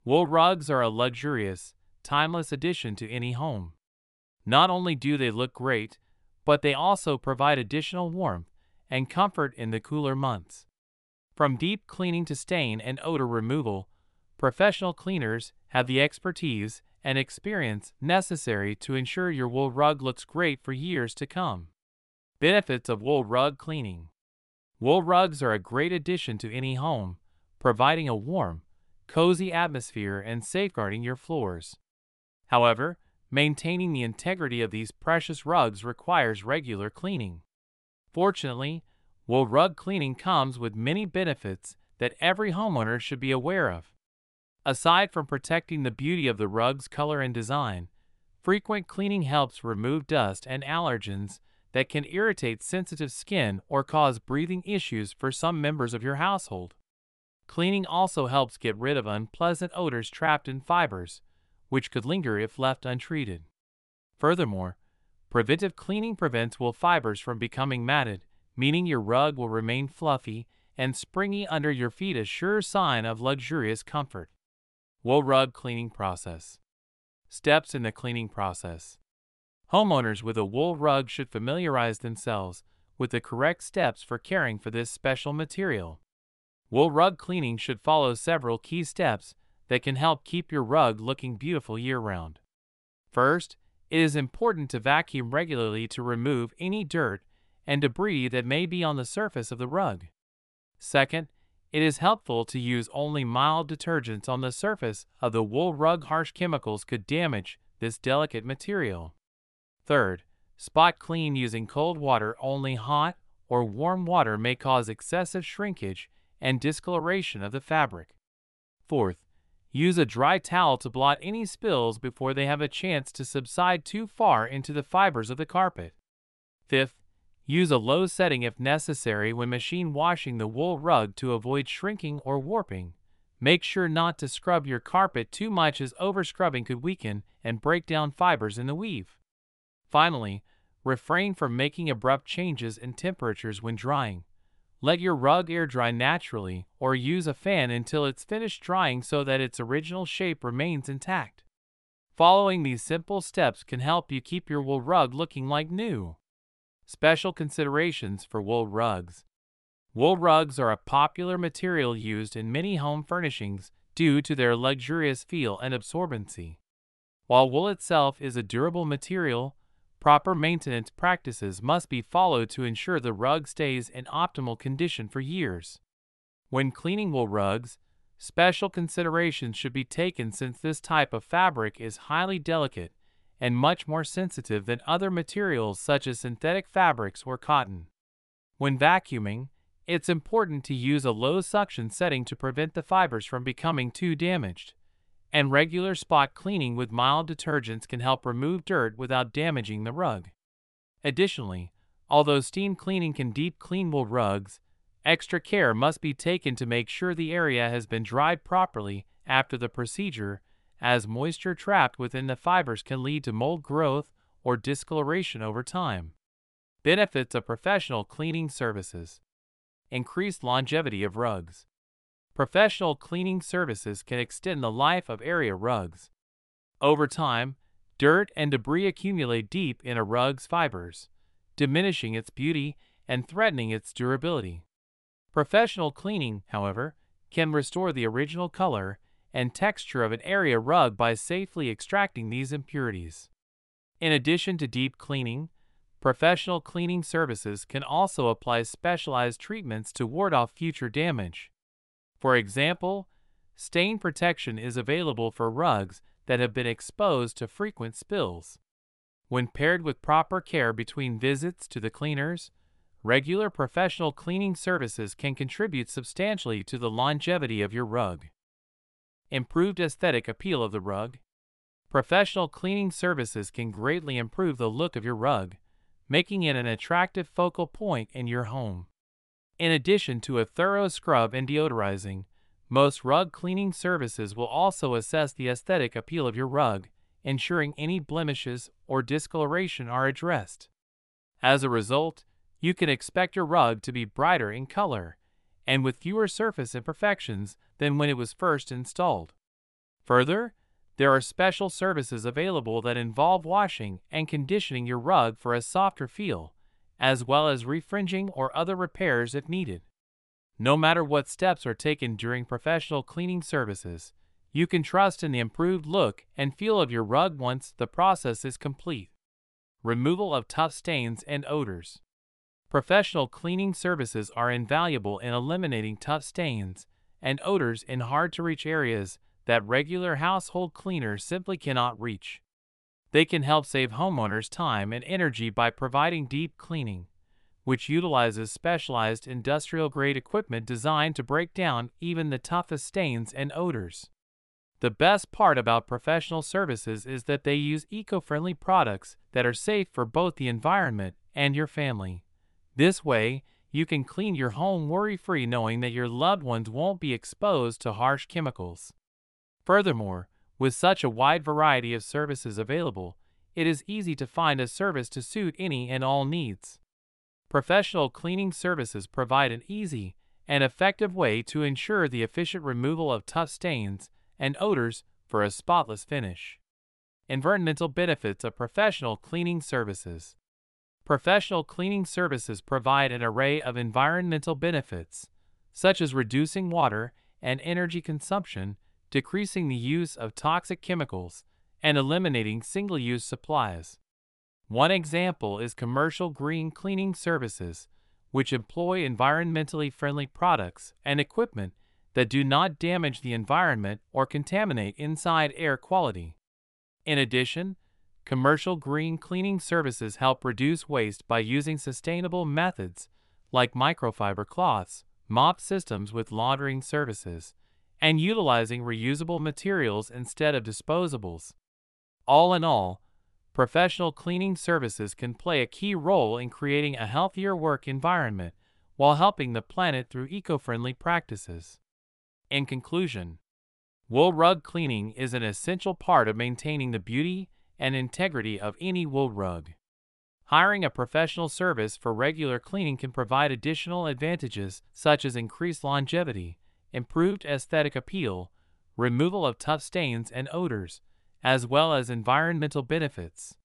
Wool rugs are a luxurious, timeless addition to any home. Not only do they look great, but they also provide additional warmth and comfort in the cooler months. From deep cleaning to stain and odor removal, professional cleaners have the expertise and experience necessary to ensure your wool rug looks great for years to come. Benefits of wool rug cleaning. Wool rugs are a great addition to any home, providing a warm, cozy atmosphere and safeguarding your floors. However, maintaining the integrity of these precious rugs requires regular cleaning. Fortunately, wool rug cleaning comes with many benefits that every homeowner should be aware of. Aside from protecting the beauty of the rug's color and design, frequent cleaning helps remove dust and allergens that can irritate sensitive skin or cause breathing issues for some members of your household. Cleaning also helps get rid of unpleasant odors trapped in fibers, which could linger if left untreated. Furthermore, preventive cleaning prevents wool fibers from becoming matted, meaning your rug will remain fluffy and springy under your feet, a sure sign of luxurious comfort. Wool rug cleaning process. Steps in the cleaning process. Homeowners with a wool rug should familiarize themselves with the correct steps for caring for this special material. Wool rug cleaning should follow several key steps that can help keep your rug looking beautiful year-round. First, it is important to vacuum regularly to remove any dirt and debris that may be on the surface of the rug. Second, it is helpful to use only mild detergents on the surface of the wool rug. Harsh chemicals could damage this delicate material. Third, spot clean using cold water only. Hot or warm water may cause excessive shrinkage and discoloration of the fabric. Fourth, use a dry towel to blot any spills before they have a chance to subside too far into the fibers of the carpet. Fifth, use a low setting if necessary when machine washing the wool rug to avoid shrinking or warping. Make sure not to scrub your carpet too much, as overscrubbing could weaken and break down fibers in the weave. Finally, refrain from making abrupt changes in temperatures when drying. Let your rug air dry naturally, or use a fan until it's finished drying so that its original shape remains intact. Following these simple steps can help you keep your wool rug looking like new. Special considerations for wool rugs. Wool rugs are a popular material used in many home furnishings due to their luxurious feel and absorbency. While wool itself is a durable material, proper maintenance practices must be followed to ensure the rug stays in optimal condition for years. When cleaning wool rugs, special considerations should be taken since this type of fabric is highly delicate and much more sensitive than other materials such as synthetic fabrics or cotton. When vacuuming, it's important to use a low suction setting to prevent the fibers from becoming too damaged, and regular spot cleaning with mild detergents can help remove dirt without damaging the rug. Additionally, although steam cleaning can deep clean wool rugs, extra care must be taken to make sure the area has been dried properly after the procedure, as moisture trapped within the fibers can lead to mold growth or discoloration over time. Benefits of professional cleaning services. Increased longevity of rugs. Professional cleaning services can extend the life of area rugs. Over time, dirt and debris accumulate deep in a rug's fibers, diminishing its beauty and threatening its durability. Professional cleaning, however, can restore the original color and texture of an area rug by safely extracting these impurities. In addition to deep cleaning, professional cleaning services can also apply specialized treatments to ward off future damage. For example, stain protection is available for rugs that have been exposed to frequent spills. When paired with proper care between visits to the cleaners, regular professional cleaning services can contribute substantially to the longevity of your rug. Improved aesthetic appeal of the rug. Professional cleaning services can greatly improve the look of your rug, making it an attractive focal point in your home. In addition to a thorough scrub and deodorizing, most rug cleaning services will also assess the aesthetic appeal of your rug, ensuring any blemishes or discoloration are addressed. As a result, you can expect your rug to be brighter in color and with fewer surface imperfections than when it was first installed. Further, there are special services available that involve washing and conditioning your rug for a softer feel, as well as refringing or other repairs if needed. No matter what steps are taken during professional cleaning services, you can trust in the improved look and feel of your rug once the process is complete. Removal of tough stains and odors. Professional cleaning services are invaluable in eliminating tough stains and odors in hard-to-reach areas that regular household cleaners simply cannot reach. They can help save homeowners time and energy by providing deep cleaning, which utilizes specialized industrial-grade equipment designed to break down even the toughest stains and odors. The best part about professional services is that they use eco-friendly products that are safe for both the environment and your family. This way, you can clean your home worry-free knowing that your loved ones won't be exposed to harsh chemicals. Furthermore, with such a wide variety of services available, it is easy to find a service to suit any and all needs. Professional cleaning services provide an easy and effective way to ensure the efficient removal of tough stains and odors for a spotless finish. Environmental benefits of professional cleaning services. Professional cleaning services provide an array of environmental benefits, such as reducing water and energy consumption, decreasing the use of toxic chemicals, and eliminating single-use supplies. One example is commercial green cleaning services, which employ environmentally friendly products and equipment that do not damage the environment or contaminate inside air quality. In addition, commercial green cleaning services help reduce waste by using sustainable methods like microfiber cloths, mop systems with laundering services, and utilizing reusable materials instead of disposables. All in all, professional cleaning services can play a key role in creating a healthier work environment while helping the planet through eco-friendly practices. In conclusion, wool rug cleaning is an essential part of maintaining the beauty and integrity of any wool rug. Hiring a professional service for regular cleaning can provide additional advantages such as increased longevity, improved aesthetic appeal, removal of tough stains and odors, as well as environmental benefits.